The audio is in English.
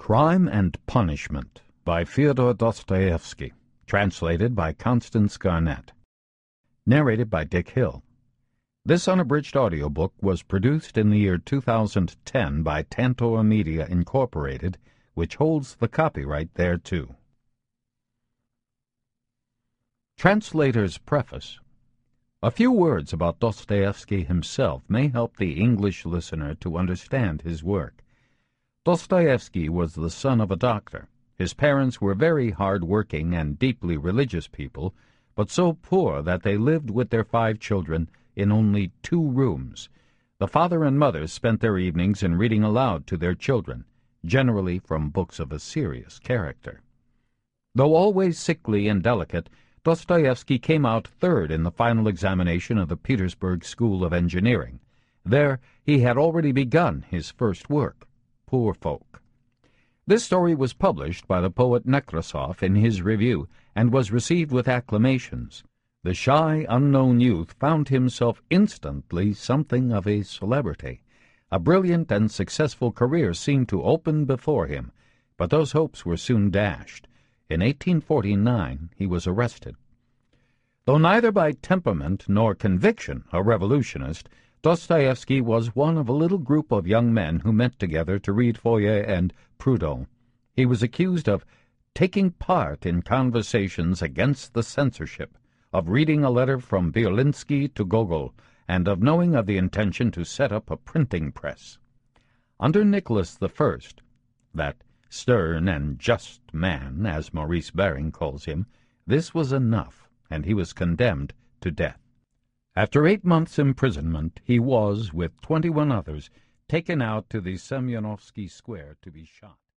Crime and Punishment by Fyodor Dostoevsky, translated by Constance Garnett. Narrated by Dick Hill. This unabridged audiobook was produced in the year 2010 by Tantor Media, Incorporated, which holds the copyright thereto. Translator's Preface. A few words about Dostoevsky himself may help the English listener to understand his work. Dostoevsky was the son of a doctor. His parents were very hard-working and deeply religious people, but so poor that they lived with their 5 children in only 2 rooms. The father and mother spent their evenings in reading aloud to their children, generally from books of a serious character. Though always sickly and delicate, Dostoevsky came out third in the final examination of the Petersburg School of Engineering. There he had already begun his first work, Poor Folk. This story was published by the poet Nekrasov in his review and was received with acclamations. The shy, unknown youth found himself instantly something of a celebrity. A brilliant and successful career seemed to open before him, but those hopes were soon dashed. In 1849 he was arrested. Though neither by temperament nor conviction a revolutionist, Dostoevsky was one of a little group of young men who met together to read Fourier and Proudhon. He was accused of taking part in conversations against the censorship, of reading a letter from Bierlinsky to Gogol, and of knowing of the intention to set up a printing press. Under Nicholas I, that stern and just man, as Maurice Baring calls him, this was enough, and he was condemned to death. After 8 months' imprisonment, he was, with 21 others, taken out to the Semyonovsky Square to be shot.